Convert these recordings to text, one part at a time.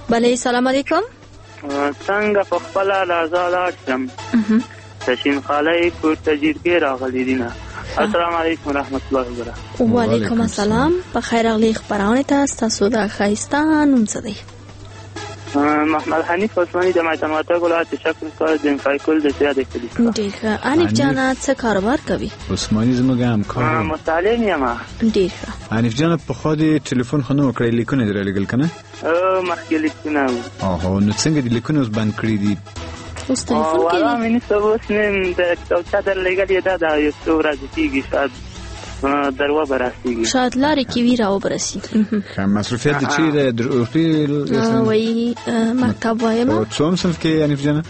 بله سلام علیکم. څنګه په خپل لازال شم تشین خاله کوټه جیرګه راغلی دینه. السلام علیکم ورحمت الله وبرکاته. و علیکم السلام. په خیر اغلی خبرونه تاسو د خایستان نوم څه دی؟ محمد حنیف عثماني د مایتماته ولایت شکل کار د فایکل د سیاده کلی. ډیره انیف جان څه کاروبار کوي؟ عثماني زموږ همکار. متعلم یم. ډیره. انیف جان په خو د ټلیفون خنو کړی لیکونه درلګل کنه؟ مخکې لیکونه. اوه نو څنګه د لیکونه اوس بند کړی دي؟ اوس ټلیفون کې والا مې نو اوس نه د چادر لګلې دا یو څو ورځې کېږي شاید دروا براسيږي. شاید لارې کې وی راو برسي. خام مصرفیت د چی د وای مکتب وایم. او څوم صنف کې انیف جان؟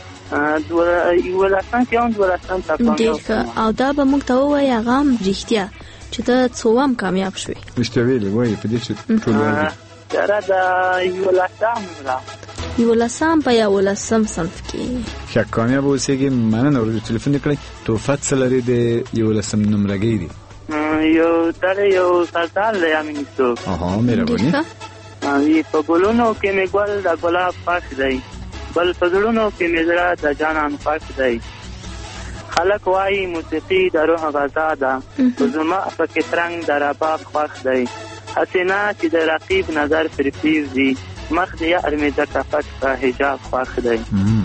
ولسان کې اون ولسان تاسو. ډیر او دا به موږ ته وای هغه رښتیا چې ته څوم کامیاب شوې. رښتیا ویلې وای په دې چې ټول دا یو لسان را یو لسان په یو لسم صنف کې ښه کامیاب اوسېږي. مننه ورته ټلیفون کړی. توفت سلری د یو لسم نمبرګی دی. یو تر یو ساتل یامین څو. مهرباني. وی په ګلونو کې می ګل د ګلاب پاک دی، بل په ګلونو کې می زړه د جانان پاک دی. خلق وای موسیقي د روح غذا ده، زما په کې ترنګ د رباب خوښ دی. حسینا چې د رقیب نظر پر پیږي، مخ دې یار می د کفت په حجاب خوښ دی.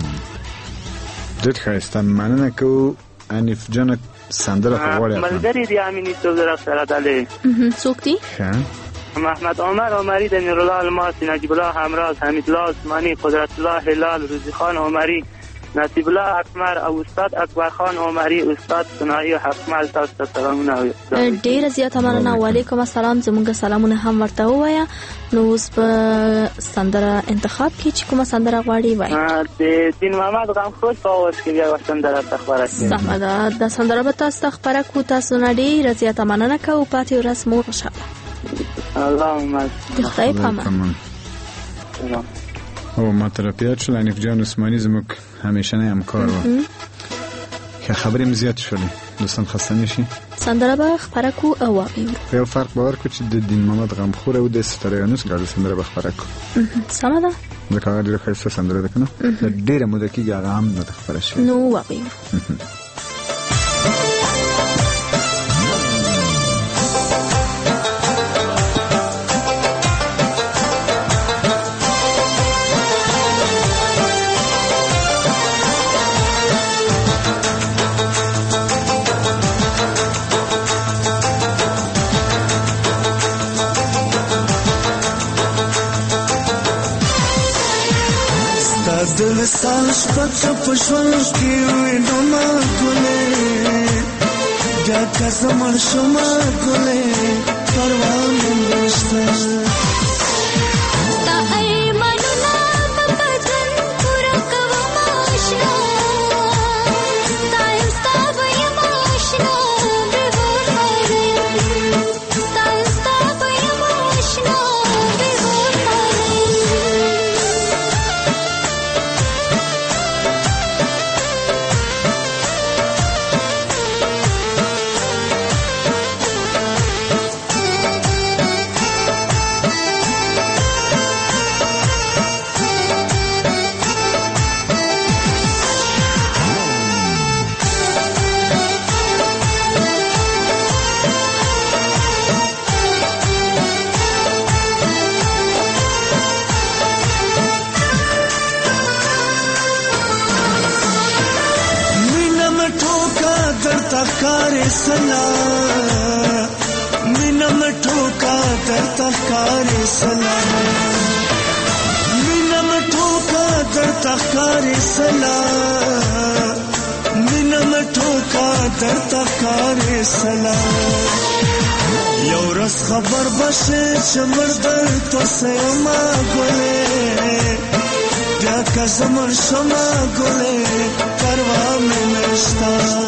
ډېر ښایسته. مننه کوو انیف جان. سندره خبره ملګری دی امینی څو سره دلې. څوک دی؟ محمد عمر عمری د نور الله الماسی، نجیب الله همراز، حمید الله عثماني، قدرت الله هلال، روزی خان عمری، نصیب الله اکمر او استاد اکبر خان عمری، استاد ثنایی حکمل. تاسو ته سلامونه. ډیر زیات مننه. وعلیکم السلام. زموږ سلامونه هم ورته وایا. نو اوس په سندره انتخاب کې چې کومه سندره غواړي وای؟ د دین محمد غمخوش په اواز کې بیا سندره خبره کوي. سمه ده. د سندره به تاسو خبره کو. تاسو نه ډیر زیات مننه کوو. پاتې ورځ مو خوشاله. اللهم خدای پامان. او ما ترپیات شل انیف جان عثماني زموږ همیشنه همکار و. که خبرې مزیات شولې دوستان خسته نشي. سندره به خبره کو او واقعي یو فرق باور کو چې د دین محمد غمخور او د ستریانوس ګډه سندره به خبره کو. سمه ده. دا کار ډیره ښایسته سندره ده کنه. ډیره موده کې هغه هم نه خبره شي. نو واقعي دل سالش پچ پښول کی وینو ما ګلې دا کزمر شما ګلې پروا نه نشته. یو رس خبر بشه چمر در تو سیما گله بیا کزمر شما گله پروا می نشتا.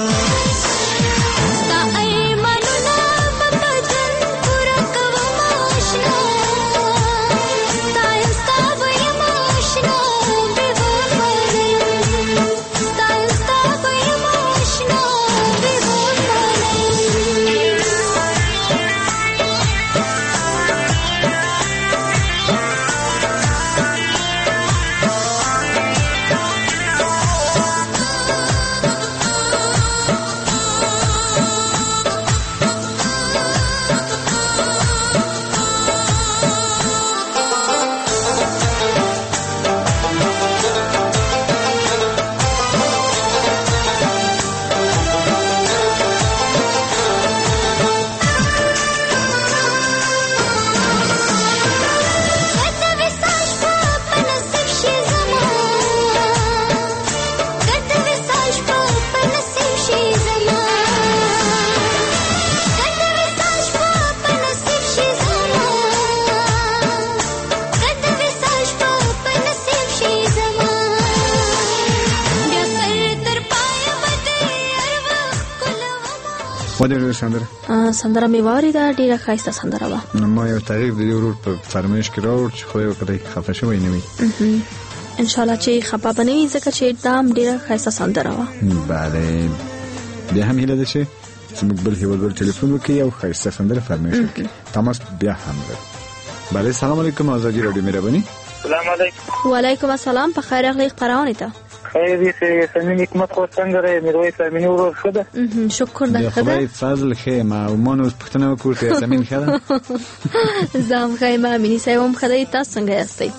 ودې سندره مې واورېده، ډېره ښایسته سندره وه. ما یو تعریف د دې ورور په فرمایش کې راوړ چې خو یو کله خفه شوی نه وي. انشاءالله چې خفه به نه وي ځکه چې دام ډېره ښایسته سندره وه. بله بیا هم هیله ده چې زموږ بل هیوادوال ټلیفون وکړي او ښایسته سندره فرمایش وکړي. تماس بیا هم ده. بله سلام علیکم، آزادی رادیو مهرباني. سلام علیکم. وعلیکم السلام، په خیر راغلی خپرونې ته. خیر دې سمین حکمت خو څنګه راځي میرویس امینی ورور ښه ده؟ شکر ده ښه ده. خدای فضل ښه ما نو پوښتنه وکړه چې سمین ښه ده. زه هم ښه یم، امیني صاحب هم ښه دی. تاسو څنګه یاستئ؟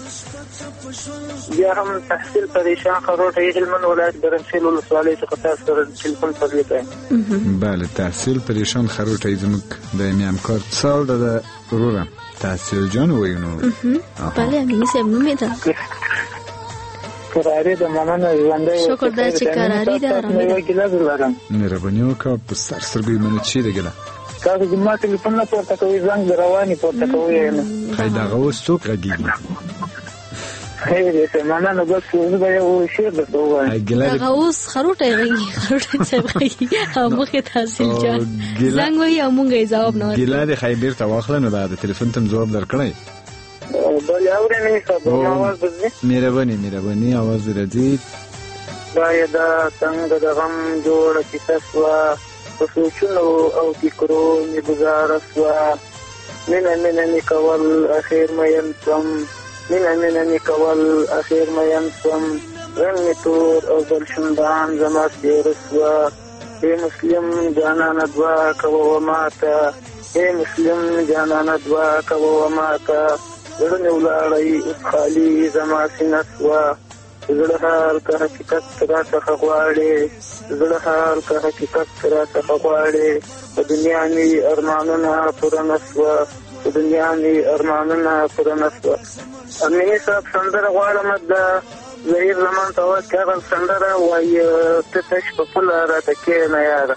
بیا هم تحصیل پریشان خروټه هلمند ولایت ګرمسیل ولسوالۍ څخه تاسو سره ټلیفون پرې کوم. بله تحصیل پریشان خروټه زموږ د همکار څال د وروره تحصیل جان وایو نو. بله امیني صاحب نوم یې ده. قراری د مننه ژوندۍ. شکر ده چې قراری ده. مهرباني وکړه په سر سترګو مننه چې ده ګله. تاسو د ما ټلیفون نه پورته کوئ، زنګ رواني پورته کوئ نه. خی دغه اوس څوک غږېږي؟ خیر دې مننه. بس زه به یو شعر درته ووایم. دغه اوس خروټی غږېږي، خروټی صاحب غږېږي او مخکې تحصیل جان زنګ وهي او مونږ یې ځواب نه ورکوو. ګیله دې ښایي بېرته واخله نو د تلیفون ته م ځواب درکړی. بله اورې صاحب آواز بدلي. مهرباني آواز راځي. دا یې دا څنګه د غم جوړه کیسه سوه، په سوچونو او فکرو مې ګزاره سوه. مینه مې کول اخر مین سوم، مینه مې کول اخر مین سوم. رنګ مې تور او ګلشندان زما سپېره سوه. ای مسلم جانانه دعا کوه ماته، ای مسلم جانانه دعا کوه ماته. زړه مې ولاړی اوس خالي زما سینه سوه. زړه حال که حقیقت راڅخه غواړې، زړه حال که حقیقت راڅخه غواړې. په دنیا مې ارمانونه پوره نه سوه، په دنیا مې ارمانونه پوره نه سوه. امیني صاحب سندره غواړم د ظهیر زمان ته وایي چې هغه سندره وایي ته تش په پوله راته کښېنه یاره.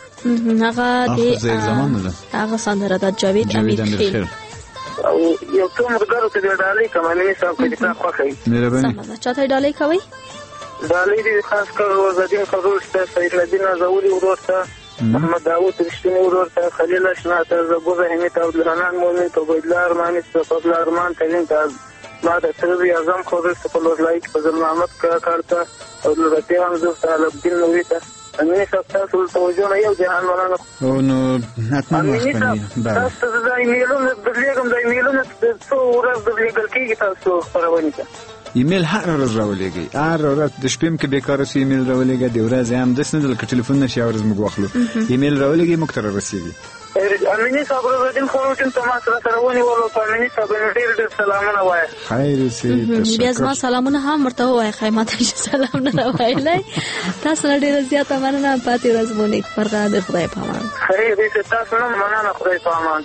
هغه سندره د جاوید امیرخیل او یو څو ملګرو ته دې ډالۍ کوم. امیني صاحب که دې تا خوښه وي. مهرباني. چاته ډالۍ کوئ؟ ډالۍ دې خاص کر روزالدین خروش ته، سیدالدین ازولي ورور ته، محمد داود رښتیني ورور ته، خلیل اشنا ته، زبور رحیمي ته، عبدالحنان مومن ته، عبیدالله ارماني ته، فضل ارمان تلین ته، ما د سرور اعظم خروش ته، لورلایي کې فضل محمد کاکړ ته او لورتي حمزه ته، علبدین نوي ته. امیني صاحب تاسو توجه نه یو جهان مننه. او نو حتما وخت باندې تاسو ته د ایمیلونو درلیږم، د ایمیلونو څو ورځ درلیږل کېږي تاسو خپرونې ته. ایمیل هر ورځ راولېږئ، هر ورځ د شپې هم که بیکاره شي ایمیل راولېږئ، د ورځې هم داسې نه ده لکه ټلیفون نه شي هر ورځ موږ واخلو. ایمیل راولېږئ موږ ته رارسېږي. امیني صاحب روزالدین خروټین ته ما سره ونیولو. په امیني صاحب ډېر سلامونه وایه. خیر اوسې. بیا زما سلامونه هم ورته ووایه، ښایي ما ته سلام نه راوایلی. تاسو نه ډېره زیاته مننه. پاتې ورځ مو نیکمرغه. د خدای په امان. خیر دې تاسو نه مننه. خدای په امان.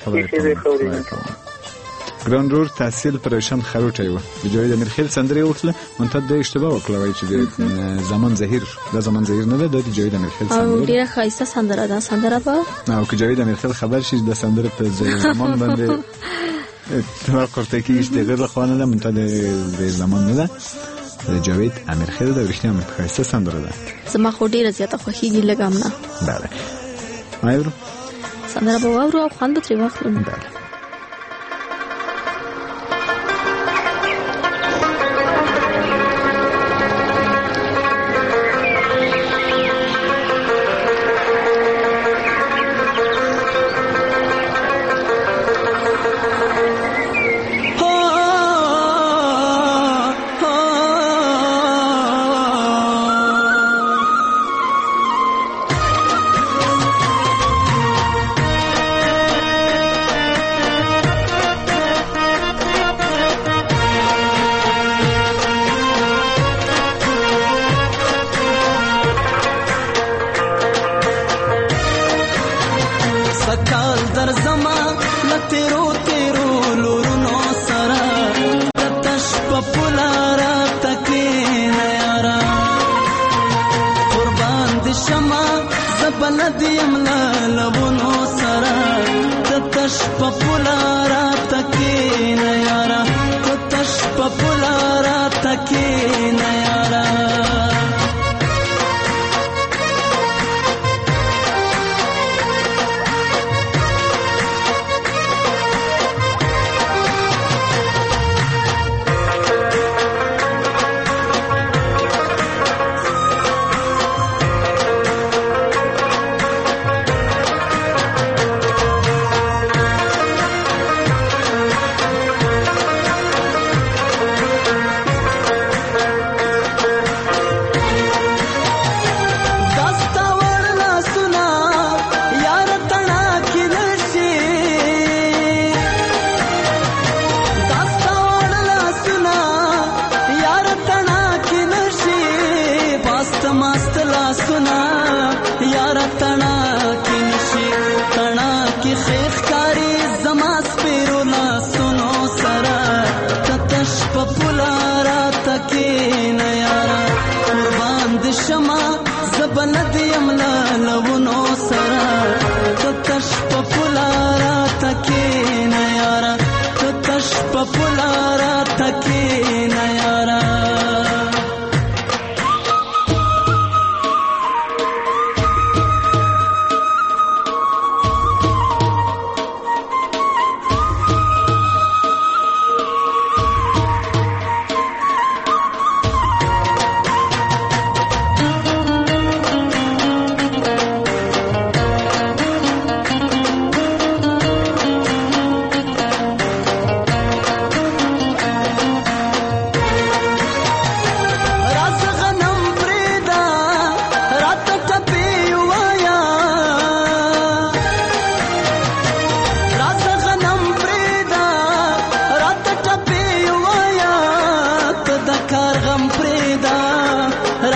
ګران رور تحصیل پریشان خروټی و. د جاوید امیرخیل سندره وکړه. منتها د اشتباه وکړه وایي چې د زمان زهیر، دا زمان زهیر نه ده، د جاوید امیرخیل سندره. او ډیره ښایسته سندره ده. سندره په او که جاوید امیرخیل خبر شي د سندره په زمان باندې اتفاق ورته کېږي چې د غیر له خوا نه ده، منتها د زمان نه ده، د جاوید امیرخیل ده. رښتیا هم ښایسته سندره ده. زما خو ډیره زیاته خوښېږي، لږ هم نه. بله اورو سندره به واورو او خوند به ترې واخلو. بله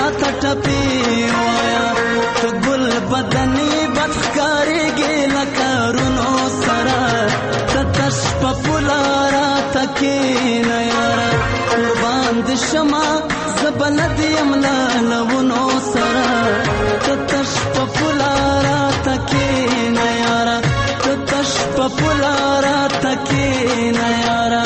راته ټپې وایا ته ګل بدنې بدښکارېږې لکه رونو سره ته تش په پوله راته کښېنه یاره قربان دې شمه زه بلد یم له لونو سره ته تش په پوله راته کښېنه یاره ته تش په پوله راته کښېنه یاره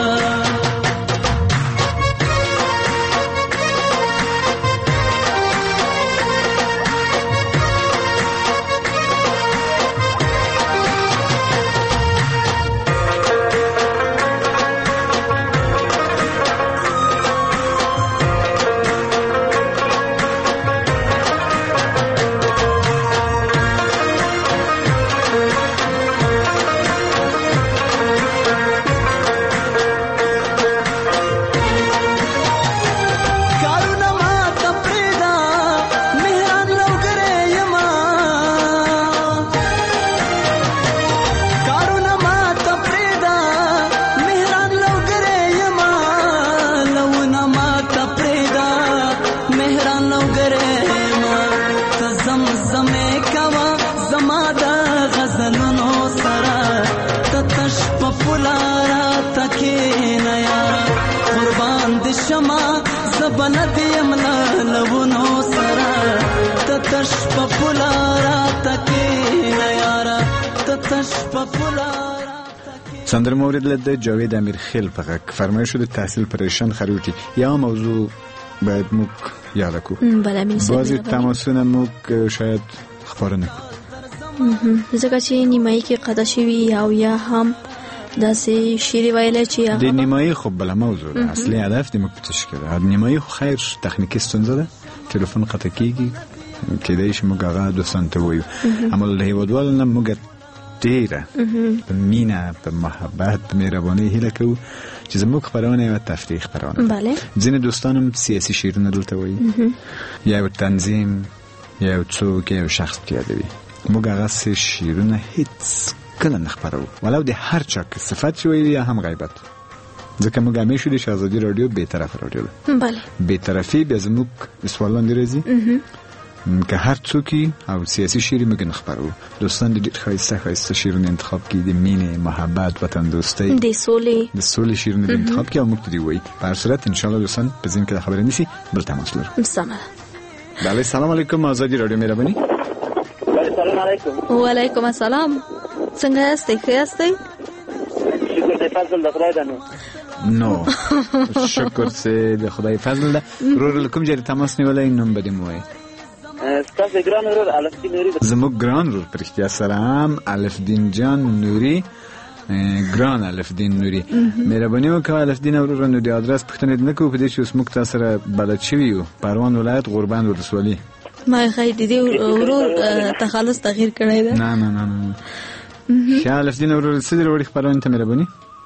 سندره مورد لده جاوید امیرخیل په غږ فرمایش شده تحصیل پریشان خروټي یا موضوع باید موږ یاد کو بعضی تماسونه موږ شاید خبر نکو ځکه چې نیمایي کې قضا شوي او یا هم داسې شعر ویلی چې د نیمایي خو بله موضوع ده اصلي هدف د موږ په تشکیل نیمایي خو خیر تخنیکي ستونزه ده تلیفون قطع کیږي کېدای شي موږ هغه دوستان ته ووایو اما له هیوادوالو نه موږ ډیره په مینه په محبت په مهربانۍ هیله کوو چې زموږ خپرونه یوه تفریح خپرونه بله ځینې دوستان هم سیاسي شعرونه دلته وایي یا یو تنظیم یا یو څوک یا یو شخص یادوي موږ هغه سه شعرونه هیڅ کله نه خپروو ولو د هر چا که صفت ویلي یا هم غیبت ځکه موږ همیشه د شاهزادي راډیو بیطرف راډیو ده بله بیطرفي بیا زموږ سوالان دی راځي که هر څوکی او سیاسی شعر موږ نه خپرو دوستان د ډېر ښایسته شعرونه انتخاب کړي د مینې محبت وطن دوستۍ د سولې شعرونه د انتخاب کړي او موږ ته دی وایي په هر صورت انشاءالله دوستان په ځین کې خبرې نیسي بل تماس لرو سمه بله سلام علیکم آزادی راډیو مهرباني سلام علیکم وعلیکم السلام څنګه یاستئ ښه یاستئ شکر دی فضل د خدای ده نو شکر سه د خدای فضل ده ورور کوم ځای تماس نیولای نوم به دې مو وایي ستاسو ګران ورور الفدین نوري زموږ ګران ورور په رښتیا سلام الفدین جان نوري ګران الفدین نوري مهرباني وکړه الفدین ورور نو د ادرس پوښتنه نه کوو په دې چې اوس موږ تاسو سره بلد شوي یو پروان ولایت غوربند ولسوالي ما خیر دې ورور تخلص تغییر کړی ده نه ښه الفدین ورور څه دې وړي خپرونه ته مهرباني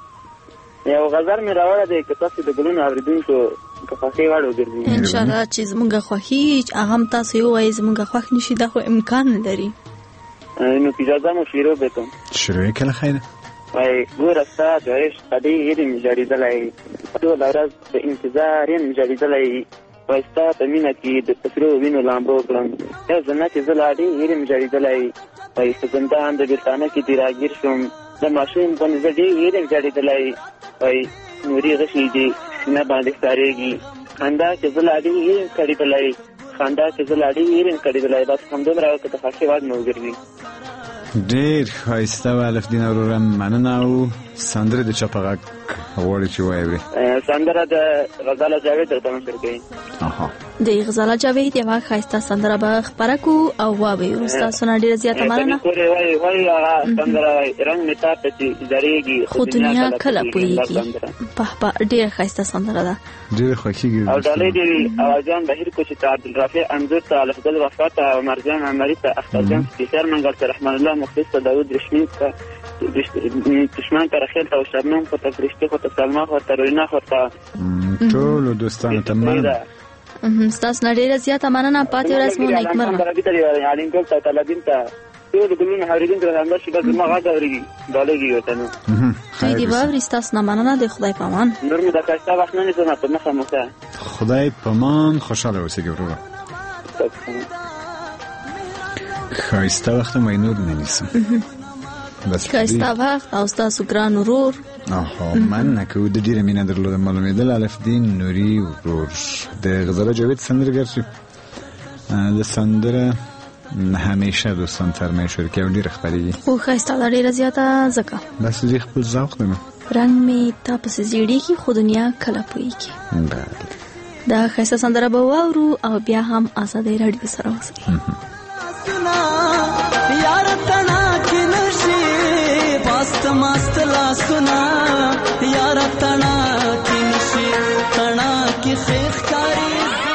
یو غزل مې راوړی دی که تاسو د ګلونو اورېدونکو که خوښې وړ وګرځي انشاءالله چې زمونږ خوښي هغه هم تاسو ووایئ زمونږ خوښ نشي دا خو امکان لري نو که اجازه مو شروع بکم شروع یې کله خیره وایي ګوره ستا د عشق ډېر یم ژړېدلی ټوله ورځ په انتظار یم ژړېدلی وایي ستا په مینه کې د پسرو وینو لامبو کړم یو ځل چې زه لا ډېر یم ژړېدلی وایي په زندان د بیلتانه کې دې راګیر شوم د ماشوم باندې زه ډېر یم ژړېدلی وایي نوري غشي دي سینه باندې ښکارېږي خندا چې زه لا ډېر یم کړېدلی خندا چې زه لا ډېر یم کړېدلی بس همدومره که د خوښې وړ مې وګرځي ډېر ښایسته و الفدین وروره مننه او سندره د چا په غږ غواړې چې واورې سندره د غزاله جاوید درته نشر کوي د غزاله جاوید یوه ښایسته سندره به خپره کړو او واورو ستاسو نه ډېره زیاته مننه وایي هغه سندره رنګ مې تا ته چې زریږي خو دنیا کله پوهېږي په ډېره ښایسته سندره ده ډېره خوښېږي او ډالۍ دې وي اوازان بهیر کو چې ته عبدالرافع انځور ته الفضل وفا ته او مرجان عمري ته اخترجان سپیخر منګل ته رحمان الله مخلص ته داود رشمین ته دشمن ته رخیل ته او شبنم خو ته فرشته خو ته سلما خو ته روینا خو ته ټولو دوستانو ته مننه ستاسو نه ډېره زیاته مننه پاتې ورځ مو نیکمرغه علیم ګل ته طالبین ته ټول ګلونه اورېدونکو ته همدا شي بس زما غږ اورېږي ډالېږي ورته نو دوی دې واوري ستاسو نه مننه د خدای په امان نور مو د ښایسته وخت نه نیسم په مخه مو ښه خدای پامان خوشحاله اوسیږي وروره. ښایسته وخت ما نور ننیسم. ښایسته وخت او ستاسو ګران ورور. من نکو د ډیره مینه درلوده معلومېدل الفدین نوري ورور د غزاله جاوید سندرګر چې د سندره همیشه دوستان فرمایش ورکوي او ډېره خپرېږي. خو ښایسته ده ډېره زیاته ځکه بس زه خپل ذوق دی. رنګ مې تا پسې زیړېږي خو دنیا کله پوهېږي. دا ښایسته سندره به واورو او بیا هم ازادۍ راډیو سره اوسئ. یار تنا کی نشی پاست ماست لا سنا یار تنا کی نشی تنا کی خیخ کاری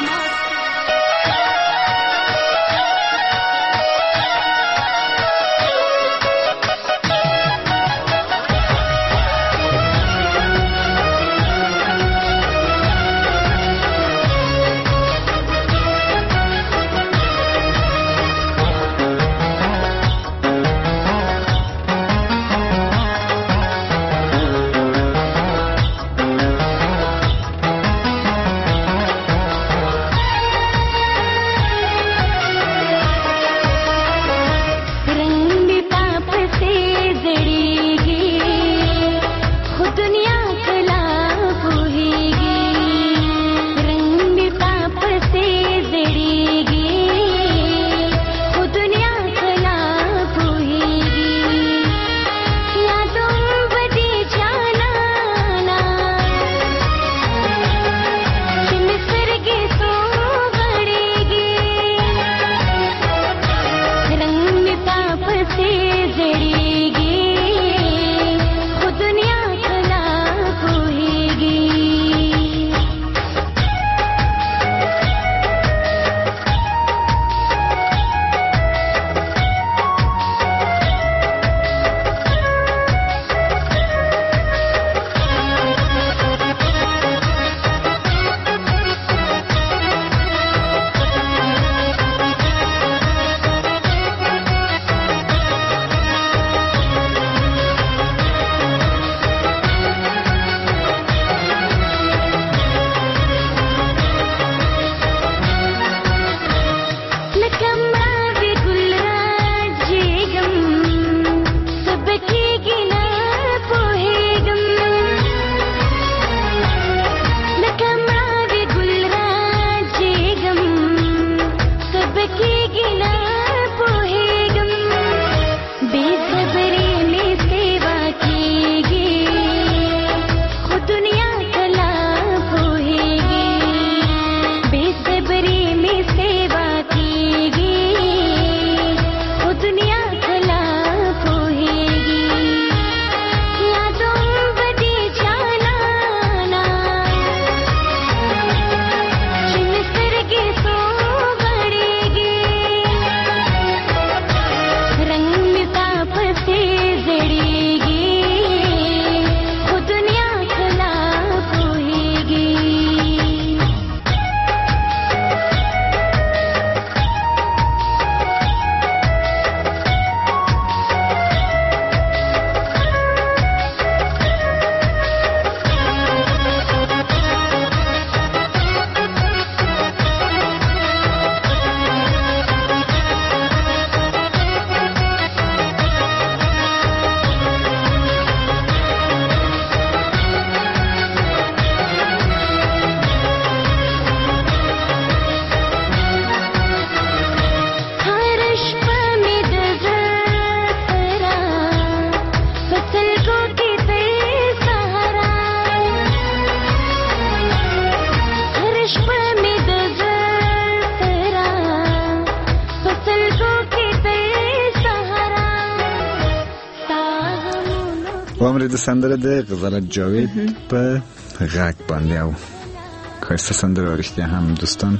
عمر د سندره د غزاله جاوید په غږ باندې او ښایسته سندره رښتیا هم دوستان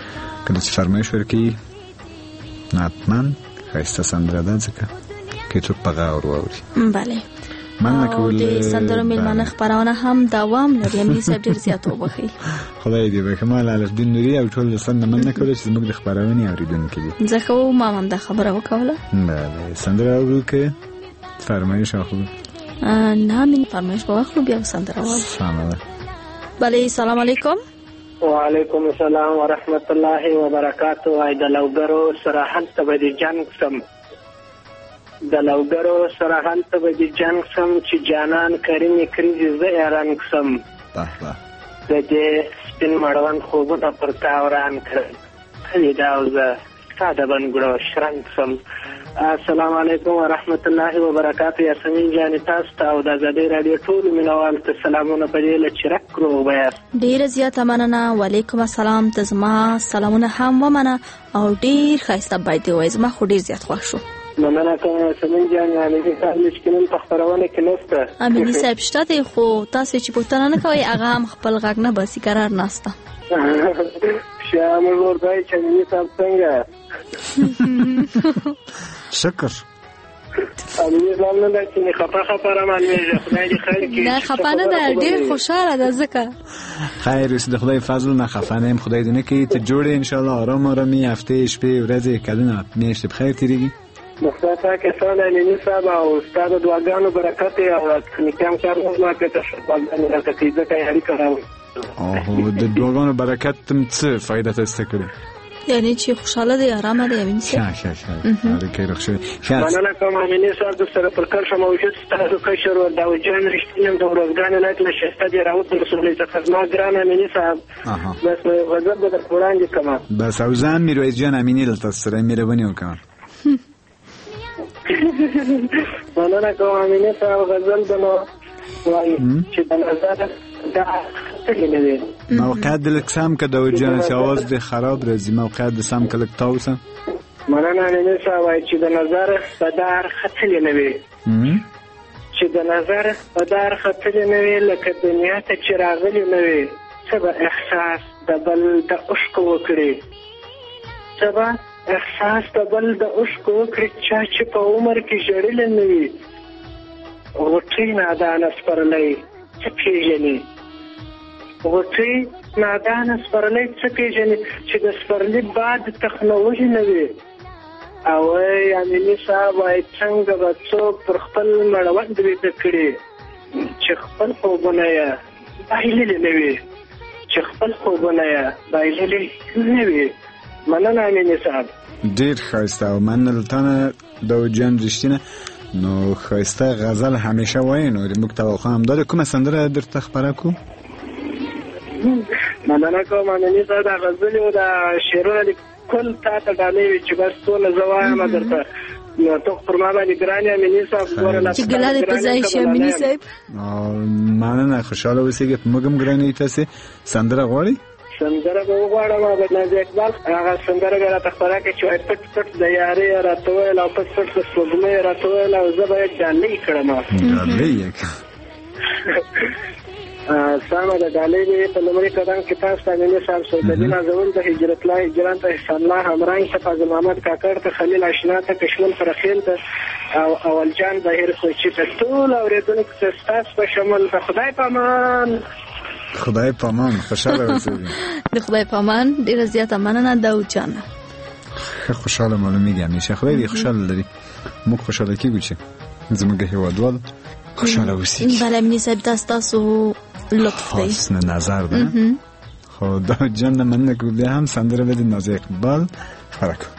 کله چې فرمایش ورکړي حتما ښایسته سندره ده ځکه که څوک په غور واوري. بله او د سندرو میلمانه خپرونه هم دوام لري. امیر صاحب ډېر زیات وبخښئ. خدای دې وکړي. ما له الفدین نوري او ټول دوستان نه مننه کوله چې زموږ د خپرونې اورېدونکي دي. زه ښه ما هم دا خبره وکوله. بله سندره اورو که فرمایش اخلو نه من فرمایش با اخلو بیا سندره واورو. سلام. بله سلام علیکم. وعلیکم السلام ورحمت الله وبرکاته. ای د لوګرو سره هلته به د جنګ سم، د لوګرو سره هلته به د جنګ سم، چې جانان کریم کریزي زه یې رنګ سم. د دې سپین مړوند خوبونه پر تا وران کړل، کلي دا او زه ستا د بنګړو شرنګ سم. السلام علیکم ورحمت الله وبرکاته. یاسمین جانې تاسو ته او د ازادۍ راډیو ټولو مینوالو ته سلامونه په دې له چرک روغ به یاست. ډېره زیاته مننه. وعلیکم السلام. ته زما سلامونه هم ومنه او ډېر ښایسته باید دی وایي. زما خو ډېر زیات خوښ شو. مننه کوم یاسمین جانې. امیني صاحب مشکلون په خپرونه کې نشته. امیني صاحب شته دی، خو تاسو چې پوښتنه نه کوئ هغه هم خپل غږ نه باسي، قرار ناسته. شاه موږ ورته چې امیني صاحب څنګه شکر امیني صاحب نه ده چې خپه رامانېږي. خدای دې خیر کړي. نه خپه نه ده، ډېر خوشحاله ده ځکه. خیر اوس د خدای فضل نه خفه نه یم. خدای دې نه کړي ته جوړې انشاءالله آرام آرامي هفتې شپې ورځې کلونه میاشتې په خیر تېرېږي. مختصر کسان امیني صاحب او استاد دعاګانو برکت او نیکام کار ما کې تشکر راکړي ځکه یې اړیکه راوړي. او د دعاګانو برکت تم څه فائدہ تاسو کړی؟ یعنی چې خوشاله دی، آرامه دی. امیني صاحب ښه اړیکې روښه مننه کوم. امیني صاحب د سره پر کار موجود ستاسو کشر او داوجان رښتینی د ورځګان لایق له شسته دی راوته رسول څخه ما ګران امیني صاحب بس غزل به در وړاندې کوم. بس او ځان میرویس جان امیني دلته سره مهرباني وکړه. مننه کوم امیني صاحب. غزل بنو وایي چې د نظر دا موقعیت د لکسام که داود جان چې آواز د خراب راځي، موقعیت د سم که لک تاوسه. مننه امیني صاحب. وایي چې د نظر په دار ختلې نه وي، چې د نظر په دار ختلې نه وي، لکه دنیا ته چې راغلې نه وي. څه به احساس د بل د اوښکو وکړي، څه به احساس د بل د اوښکو وکړي، چا چې په عمر کې ژړلې نه وي. غوټۍ نادانه سپرلی څه پېژني، غوټۍ نادانه سپرلی څه پېژني، چې د سپرلي باد تخنوژې نه وي. او ای امیني صاحب وایي څنګه به څوک پر خپل مړوند ویده کړي، چې خپل خوبونه یې بایللي نه وي، چې خپل خوبونه یې بایللي نه وي. مننه امیني صاحب. ډېر ښایسته او مننه له تا نه داود جان رښتینه. نو ښایسته غزل همیشه وایي، نو موږ توقع هم دا ده. کومه سندره درته خپره کړو؟ مننه کوم امیني صاحب. د غزلې او د شعرونه د کل تا ته ډالۍ وي چې بس ټوله زه وایم درته، نو ته پر ما باندې ګران یې امیني صاحب. چې ګله دې په ځای شي امیني صاحب. مننه، خوشحاله اوسئ. موږ هم ګران یو. تاسې سندره غواړئ؟ سندره به وغواړم. نازي اقبال هغه سندره به راته خپره کړي چې وایي پټ پټ د یارۍ یې راته ویل او پټ پټ د سپوږمۍ یې راته ویل او زه به یې ډالۍ کړم. ډالۍ یې سامه د ډالۍ به په لومړي قدم کې تاسو ته امیني صاحب سعودالدین اعظمون ته هجرت الله هجران ته احسان الله همرنګ ته فاضل محمد کاکړ ته خلیل اشنا ته کشمل فرخیل ته او اول جان بهیر خوشي ته ټول اورېدونکو ته ستاسو په شمول د خدای په امان. خدای په امان. خوشاله اوسئ. د خدای په امان. ډېره زیاته مننه داود جان. خوشاله معلومیږي همیشه. خدای دې خوشاله لري. موږ خوشاله کېږو چې زموږ هېوادوال خوشاله اوسي. بله امیني صاحب دا ستاسو لطف دی. حسن نظر ده. خو داود جان نه مننه کوو. بیا هم سندره به د نازي اقبال خپره کړو.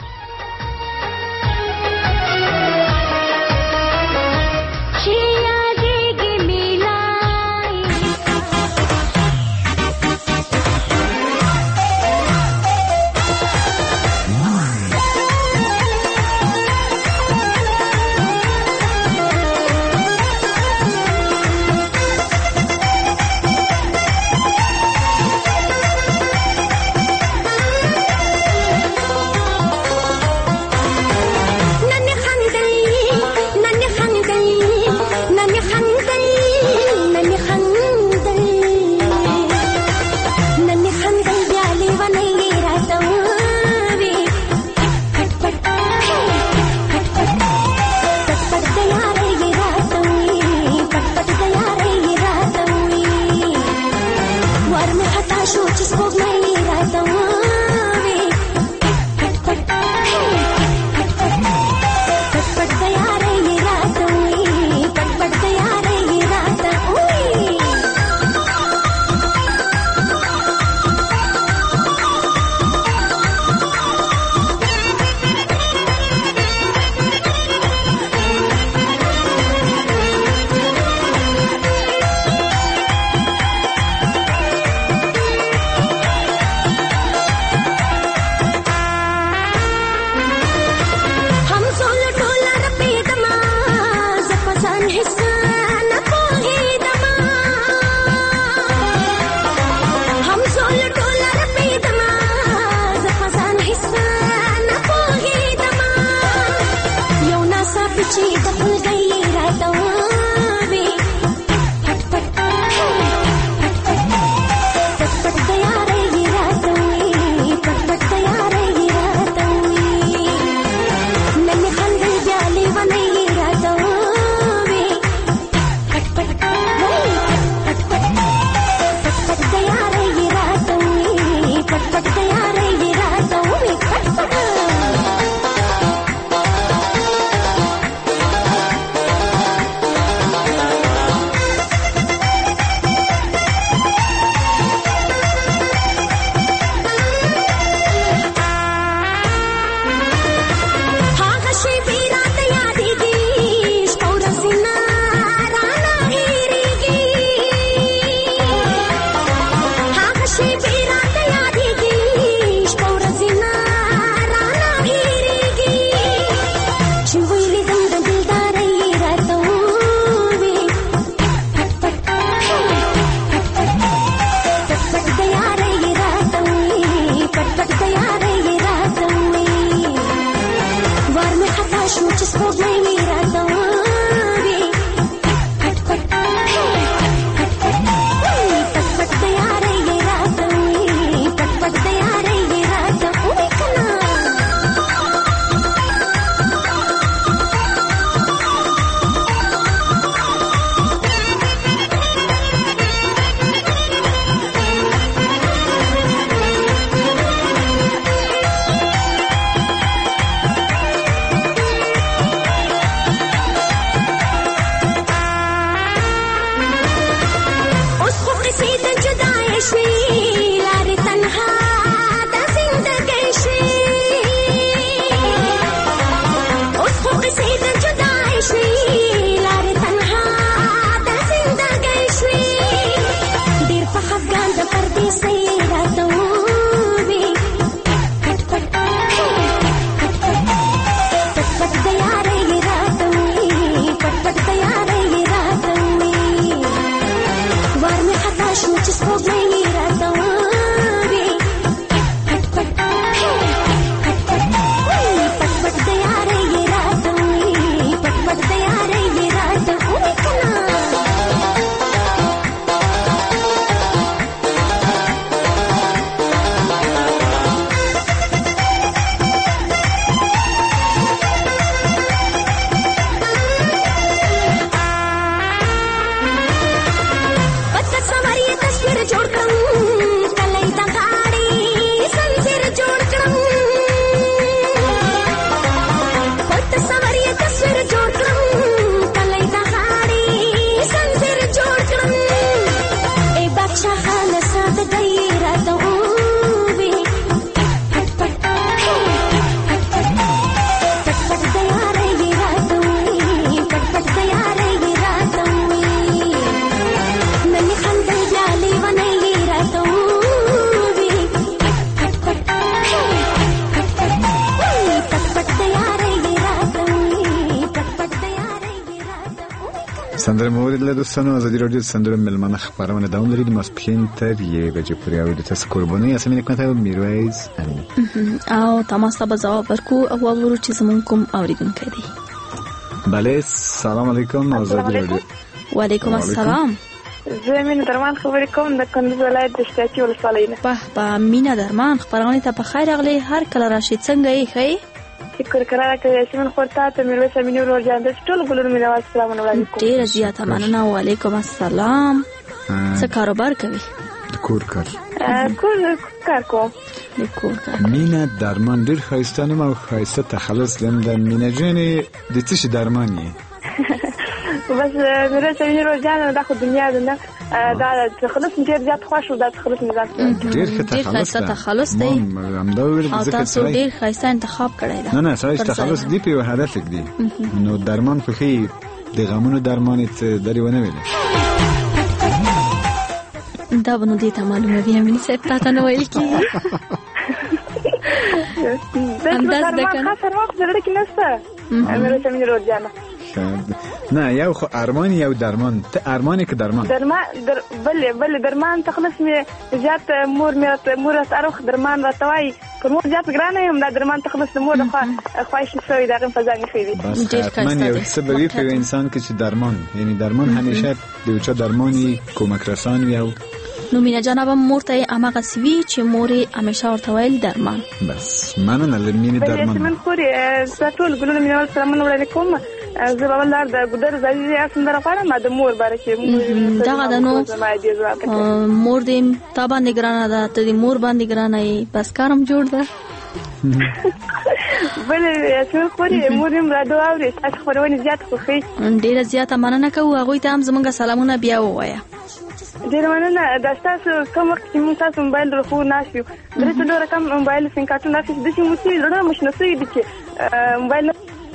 سندره مورد له دوستانو ازادي رادیو سندره ملمنه خبرونه دوام لري د ماسپخین تر 1 بجې پورې او د تاسو قرباني اسمه کوته میرویز امین او تاسو به جواب ورکو او ورو چې زمون کوم اوریدونکو دی. بله سلام علیکم ازادي رادیو. و علیکم السلام. زه مینه درمان خبرې کوم د کندوز ولایت د شتاچي ولسوالۍ نه. په مینه درمان خبرونه ته په خیر اغلی هر کله راشي څنګه یې خې شکر کرا ته سیمن خورتا ته میرویس امین ورور جان د ټول ګلونو مینه السلام علیکم. ډیر زیاته مننه. و علیکم السلام. څه کاروبار کوي؟ کور کار کوم. کور کار. مینه درمان ډیر خایستانه او خایسته تخلص لم د مینه جنې د څه شي درمان یې بس میرویس امین ورور جان د خو دنیا ده دا تخلص ډیر زیات خوښ او دا تخلص مزاج ډیر خایسته تخلص دی. همدا ویل ځکه تاسو ډیر خایسته انتخاب کړی دا. نه سړی تخلص دی په هدف کې دی نو درمان خو خې د غمونو درمان ته درې ونه ویل دا بنو دې ته معلومه وي مې څه پاتہ نه ویل کی انداز ده کنه خاصه وخت زړه کې نشته میرویس امین ورور جان. نه یو خو ارمان یو درمان. ته ارمانی که درمان بله درمان تخلص می زیات مور اروخ درمان را توای که مور زیات ګرانه یم دا درمان تخلص مور خو خواهش شوی دا په ځان خېری بس حتما یو سببی په انسان کې چې درمان یعنی درمان همیشه د چا درمانی کمک رسان وي. او نو مینا جناب مور ته اماغه سوي چې مور همیشه ورته ویل درمان. بس مننه لمینه درمان. من خوري ټول ګلونه مینا سلام علیکم. زه به ولر د ګدر زایي اسم درغړم ما د مور بارکه دا غدنو مور دې تا باندې ګرانه ده ته دې مور باندې ګرانه یې بس کارم جوړ ده. بله ټول خوري مور هم را دوه اوري تاسو خورونه زیات خوخي ډیره زیاته مننه کوو. هغه ته هم زمونږ سلامونه بیا وایا. ډیر مننه. دا تاسو کوم وخت چې موږ تاسو موبایل راخو ناشو درې څلور رقم موبایل سین کارتون نافي د چې موسی لړ مشنسي دي چې موبایل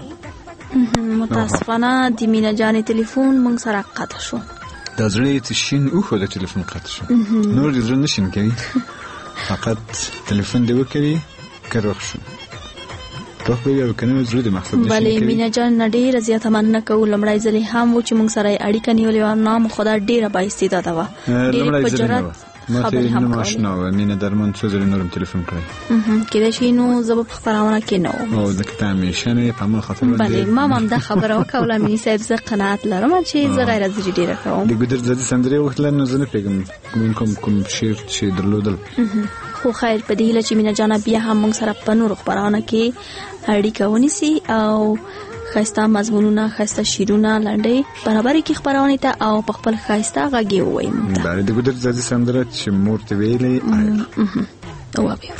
متاسفانه د مینا جانې ټلیفون مونږ سره قطع شو. د زړه تشین او خو د ټلیفون قطع شو. نور د زړه نشین کوي فقط ټلیفون دی وکړي کروخ شو روح به یو کنه زړه د مقصد نشین کوي. بلې مینا جان ډیره زیاته مننه کوو. لمړی ځلې هم و چې مونږ سره اړیکه نیولې و. نام خدا ډیره بااستعداده و. ډیره په جرأت خبرې هم کوي. مینا درمان څو ځلې نورم ټلیفون کړی کله چې نو زه په خبرونه کې نو او د کته همیشه نه په ما خاطر بلې ما هم دا خبره وکوله مینی صاحب زه قناعت لرم چې زه غیر زړه ډیره کوم. د ګدر زدي سندري وخت لنه زه نه پیګم کوم شیر چې درلودل. خو خیر په دې لچې مینا جان بیا هم موږ سره په نور خبرونه کې اړیکه ونیسي او خاصه مضمونونه خاصه شیرونه لنډي برابر کې خبرونه ته او په خپل خاصه غږی وایم. دا د ګدر زدي سندره چې مورته ویلې او ابيرو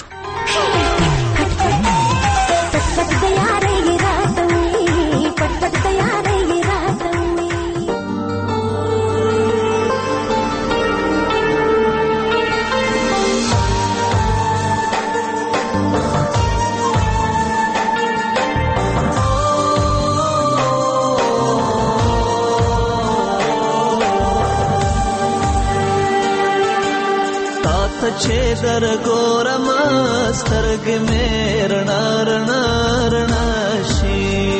چې در ګورم سترګې مې رڼا رڼا رڼا شي.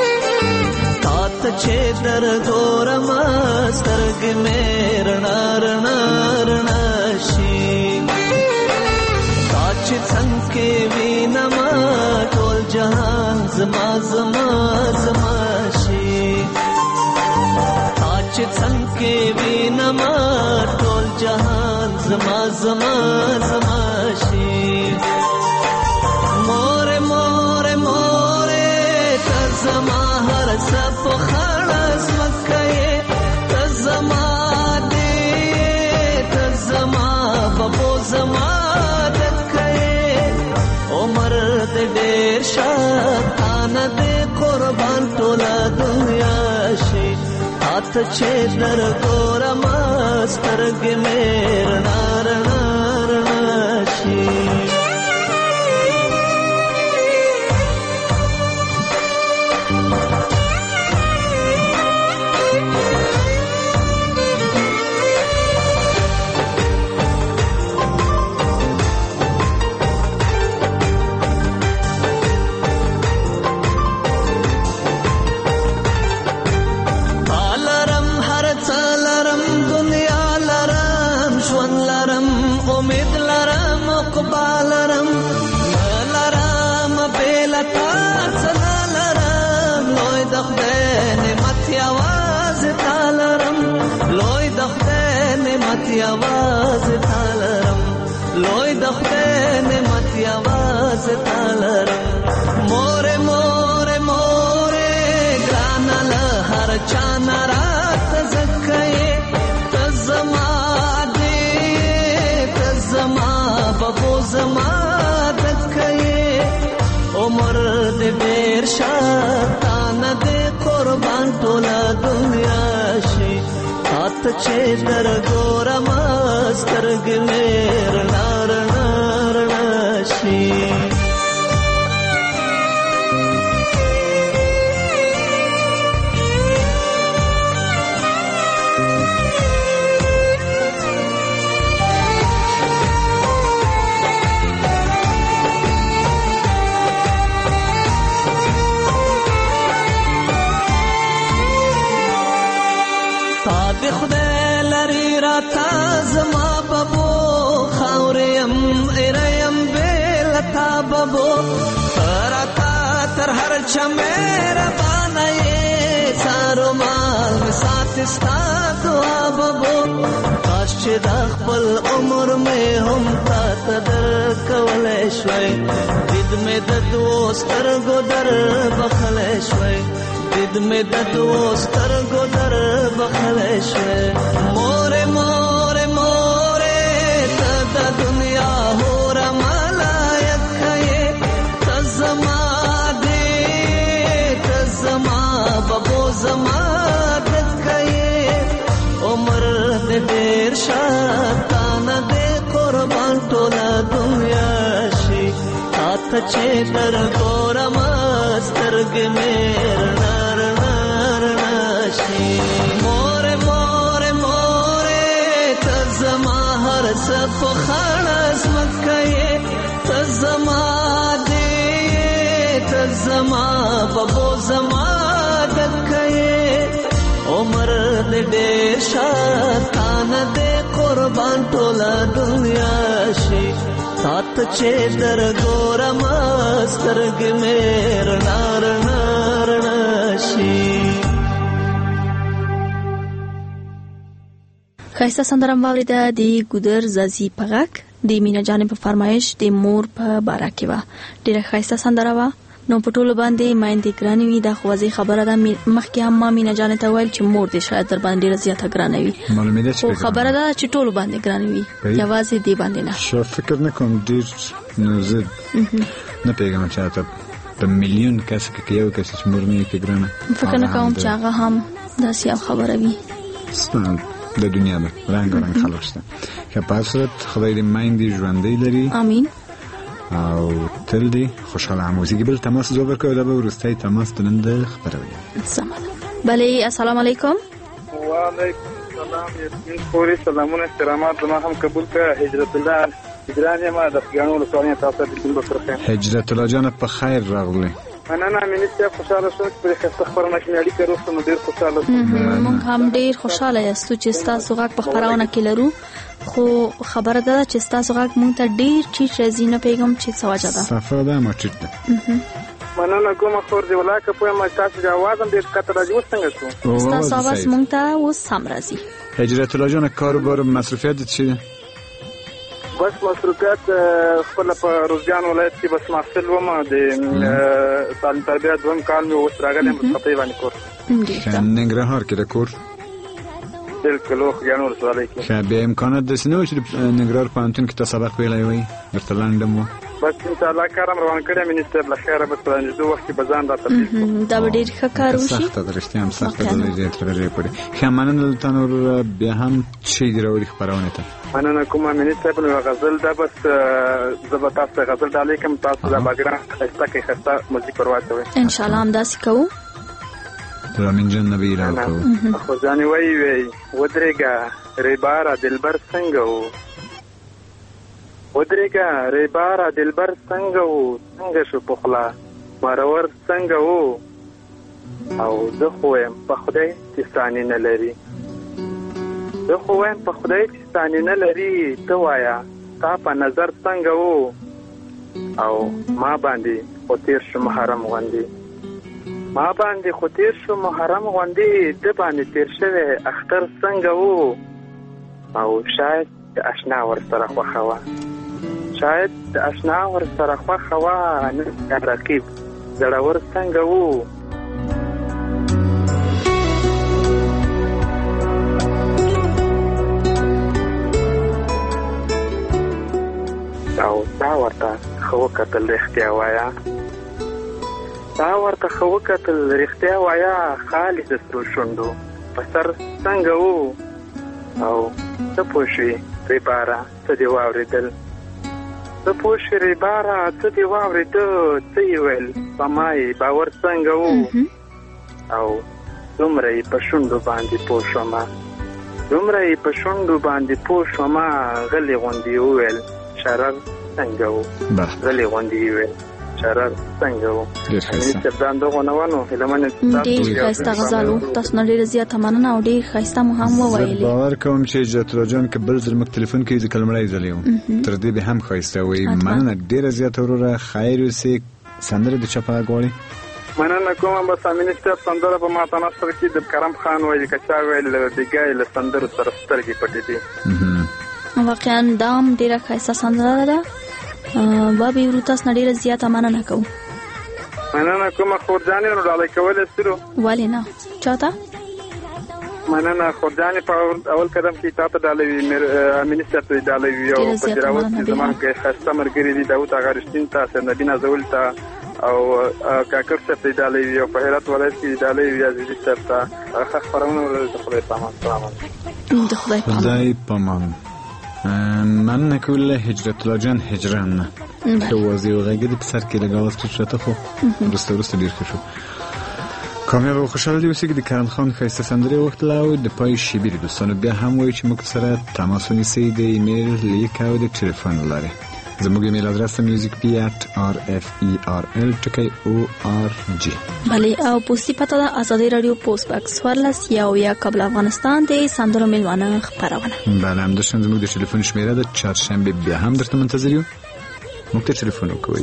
تا چې در ګورم سترګې مې رڼا رڼا رڼا شي. تا چې څنګه وینم ټول جهان زما زما زما شي. تا چې څنګه وینم ټول جهان زما زما زما شي. مور مور مور ته زما هر څه په خړس مکه ته زما دې ته زما بابو زما دکې عمر دې ډېر شان دې قربان ټوله دنیا شي. ته چې در ګورم سترګې مې رڼا رڼا رڼا شي. आवाज तालरम लोई दखते ने मती आवाज तालरम मोरे मोरे मोरे ग्रानल हर चाना रात जक्कये तजमा दे तजमा बबो जमा दक्कये उमर दे बेर शातान दे कुर्बान टोला दुनिया शी हाथ चे दर गोरम سترګې مې رڼا رڼا رڼا شي. بابو تراتا تر هر چمیر بانای سارو مال مسات استا دعا بابو کاش چې د خپل عمر مې هم تا تدر کولای شوي دید مې د دوستر ګودر بخلای شوي دید مې د دوستر ګودر بخلای شوي مور مور مور ته د دنیا هور ملایک کړي تزما دې تزما بابو زما دت کړي عمر دې ډېر شاتانه دې قربان ټوله دنیا شي تاته چې در ګورم سترګې مې نار نار نشي مور مور مور ته زما هر څه په خلاص مکه ته زما دې ته زما بابو زما دکه عمر دې ډېر شاتانه دې قربان ټوله دنیا شي سات چې در ګورم سترګې مې نار نار نشي خایسته سندرم واوریده د ګودر زازي پغک د مینا جان په فرمایش د مور په باره کې و ډیره خایسته سندره و نو په ټولو باندې مایندې ګرانې وي دا خو واضح خبره ده مخکې هم ما مینا جان ته ویل چې مور دې شاید در باندې ډیره زیاته ګرانه وي خو خبره ده چې ټولو باندې ګرانه وي یوازې دې باندې نه شو فکر نه کوم ډیر نو زه نه پیغام چاته په میلیون کس کې یو کس چې مور مې کې ګرانه فکر نه کوم چې هغه هم داسې خبره وي د دنیا ده رنګ رنګ خلک شته که پاسات خدای دې مایندې ژوندۍ لري امین او تل دې خوشاله موسیقي بل تماس زو ورکو دا به ورستای تماس تنند خبروي سلام بله السلام علیکم وعلیکم السلام یې پوری سلامونه احترامات ما هم قبول کړه هجرت الله هجرانه ما د افغانو لپاره تاسو ته د بخره هجرت الله جان په خیر راغله انا مې نشه خوشاله شوم چې په خبرونه کې اړیکه روسته نو ډیر خوشاله شوم مونږ هم ډیر خوشاله یاستو چې تاسو غږ په خبرونه کې لرو خو خبره ده چې تاسو غږ مونږ ته ډیر چی رزینه پیغام چې سواجه ده صفه ده ما چټ ده مننه کوم خور دی ولاکه په ما تاسو جواب هم ډیر کته راځي وڅنګه شو تاسو اواز مونږ ته اوس سم راځي هجرت الله جان کاروبار مصرفیات چی ده بس مصروفیات خپل په روزګان ولایت کې بس محصل ومه د تعلیم تربیت دوم کال مې اوس راغلی م خطې باندې کور ننګرهار کې د کور بالکل خوږیاڼو ولسوالۍ کې بیا امکانات داسې نه و چې ننګرهار پوهنتون کې ته سبق ویلی وی درته لنډم و بس انشاءالله کار هم روان کړی منیسټر له خیره بس پرانیزدو وخت کې به ځان راته دا به ډېر ښه کار وشي سخته ده رښتیا هم سخته ده ډېر ترغې پړې ښه مننه دلته نور بیا هم شی دې راوړي خپرونې ته مننه کومه منیسټر نو غزل ده بس زه به تاسو ته غزل ډالۍ کوم تاسو دا باګرام ښایسته کې ښایسته موزیک ور واچوئ انشاءالله همداسې کوو رامین جان نبی را کوو خو ځانې وایي ودرېږه ریباره دلبر څنګه و ودرېږه ریباره دلبر څنګه و څنګه شو پخلا مرور څنګه و او زه خو یم په خدای چې ثاني نه لري زه خو یم په خدای چې ثاني نه لري ته وایه تا په نظر څنګه و او ما باندې خو تېر شو محرم غوندې ما باندې خو تېر شو محرم غوندې ده باندې تېر شوی اختر څنګه و او شاید د اشنا ورسره خوښه وه شاید د اشنا ورسره خوښه وه نه رقیب زړور څنګه و او دا ورته ښه وکتل رښتیا وایه دا ورته ښه وکتل رښتیا وایه خالي د سرو شونډو په سر څنګه و او څه پوه شوې ریباره څه دې واورېدل څه پوه شوې ریباره څه دې واورېده څه یې ویل په ما یې باور څنګه و او دومره یې په شونډو باندې پوه شومه دومره یې په شونډو باندې پوه شومه غلې غوندې وویل شرر څنګه و غلې غوندې یې ویل چاره څنګه وو ډېر ځان دغه نه ونه هلمنه ډېر ښایسته غزل وو. تاسو نه ډېره زیاته مننه او ډېر ښایسته مو هم وویلې. باور کوم چې جترا جان که بل ځل مک ټلیفون کې ځکه لمړی ځل یو تر دې به هم ښایسته وي. مننه ډېره زیاته وروره. خیر اوسې. سندره د چا په غواړي؟ مننه کوم. بس امینستر سندره په ماته نصر کې د کرم خان وایي کچا ویل دیګای له سندره سره سترګې پټې دي. واقعا دام ډېره ښایسته سندره ده. بابي ورو تاسو نه ډېره زیاته مننه کوم. مننه کوم. خورجانې نو ډالۍ کولای سرو ولې نه چاته مننه. خورجانې په اول قدم کې تاسو ډالۍ امینستر ته ډالۍ یو په جراوت کې زموږ کې خاصه مرګري دي داوود اغارشتین تاسو نبی نازول ته او کاکر څه په ډالۍ یو په هرات ولایت کې ډالۍ عزیزي ته هغه خبرونه د خدای پامان د خدای پامان. من نکوله هجرت الله جان هجران که واضح و غیگه دی پسر که لگاواز تو شده خو رسته دیر خوشو کامیاب و خوشحال دی بسی که دی کرن خان خیسته سندری وقت لاو دی پای شیبیر دوستانو بیا هم وی چی مکتسره تماسونی سی دی ایمیل لیک او دی تلفن لاره. زموږ ایمیل ادرس music@rferl.org. بله او پوسټي پته ده آزادي رادیو پوسټ باکس 14 یا قبل افغانستان د سندرو میلمانه خبرونه. بله همداشتن زموږ د ټلیفون شمیره ده چهارشنبه بیا هم درته منتظر یو. موږ ته ټلیفون وکوئ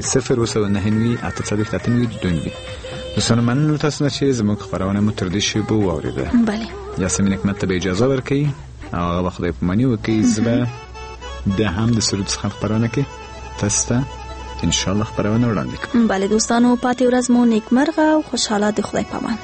0299892 دوستانو مننه تاسو نه چې زموږ خبرونه مو تر دې شی بو واوریده. بله یاسمین حکمت ته به اجازه ورکړي او هغه خدای په مانی وکړي زبه د هم د سرود څخه خبرونه کې تاسو ته ان شاء الله خبرونه وړاندې کوم. بله دوستانو پاتې ورځ مو نیکمرغه او خوشاله د خدای پامان.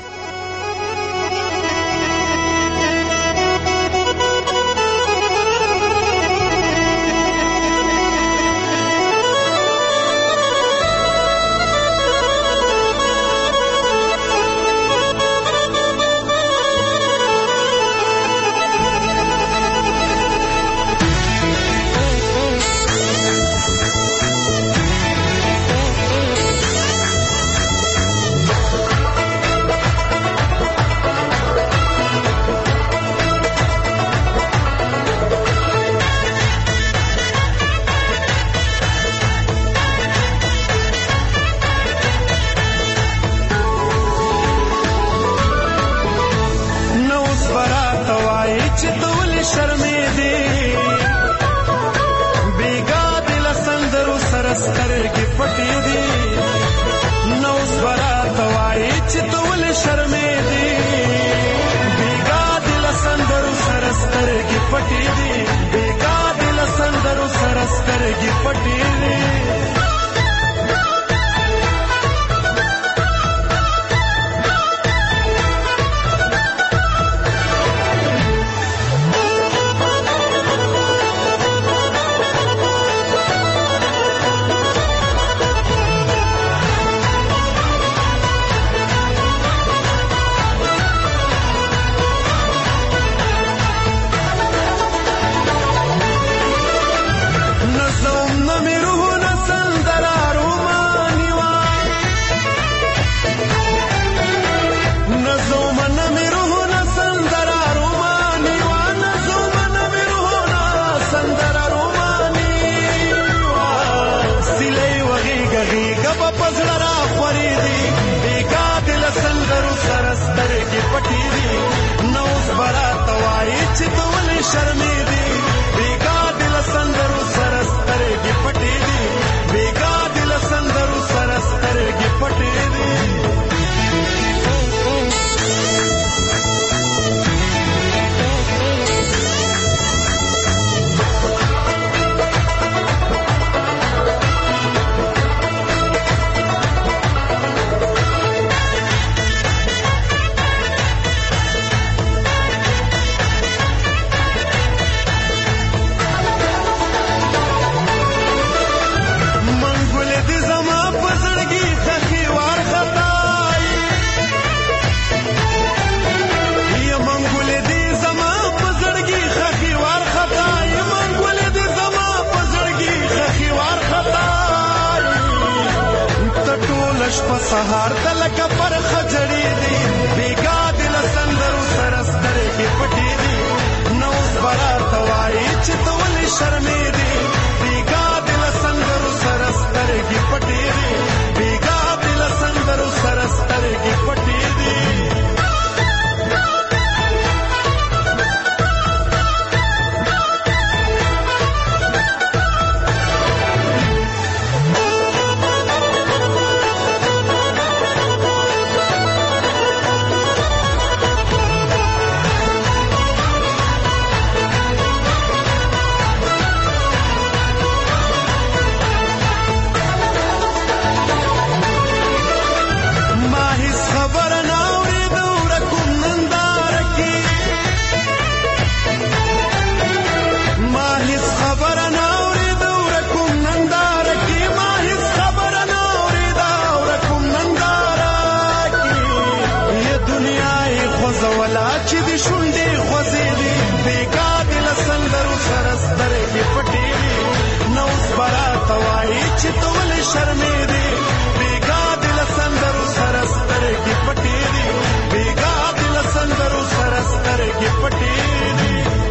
سهار تلک پر خجړې دي بیګا دل سندرو سرستر کې پټې دي نو برار توای چې تول شرمې دي بیګا دل سندرو سرستر کې پټې دي چې ته ولې شرمېدې بیګا دې له سندرو سره سترګې پټې دي بیګا دې له سندرو سره سترګې پټې دي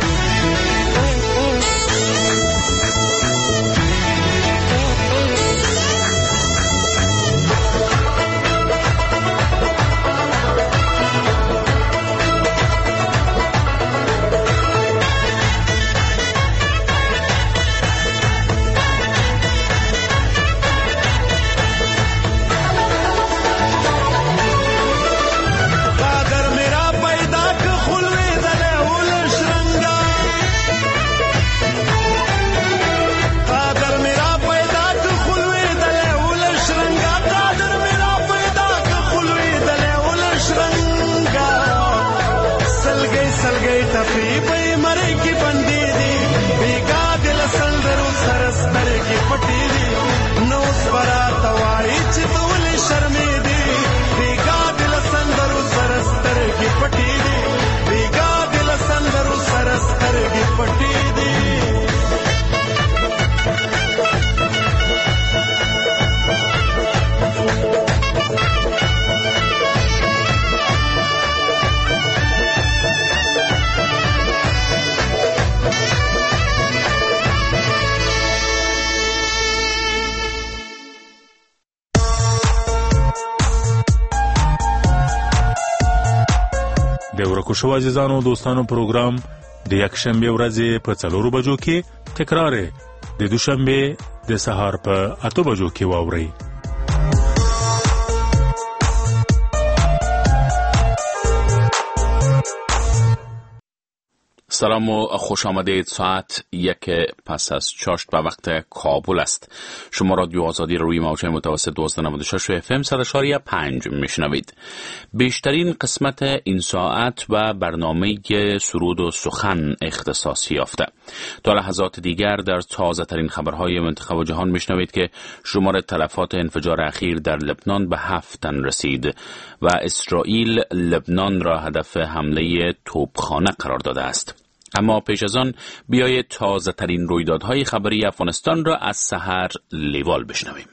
شو عزیزانو دوستانو پروګرام د یک شنبه ورځې په 4 بجو کې تکرار د دوشنبه د سهار په 8 بجو کې واوري. سلام و خوش آمدید. ساعت 1 پس از چاشت به وقت کابل است. شما رادیو آزادی روی موج متوسط 1296 FM 100.5 میشنوید. بیشترین قسمت این ساعت و برنامه سرود و سخن اختصاصی یافته. تا لحظات دیگر در تازه ترین خبرهای منطقه و جهان میشنوید که شمار تلفات انفجار اخیر در لبنان به 7 تن رسید و اسرائیل لبنان را هدف حمله توپخانه قرار داده است. اما پیش از آن بیایید تازه ترین رویدادهای خبری افغانستان را از سحر لیوال بشنویم.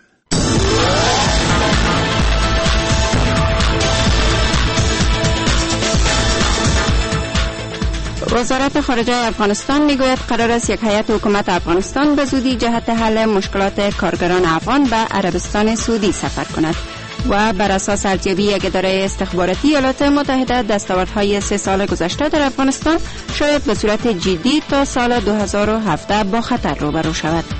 وزارت خارجه افغانستان میگوید قرار است یک هیئت حکومت افغانستان به زودی جهت حل مشکلات کارگران افغان به عربستان سعودی سفر کند و بر اساس ارزیابی یک اداره استخباراتی ایالات متحده دستاوردهای 3 سال گذشته در افغانستان شاید به صورت جدی تا سال 2017 با خطر روبرو شود.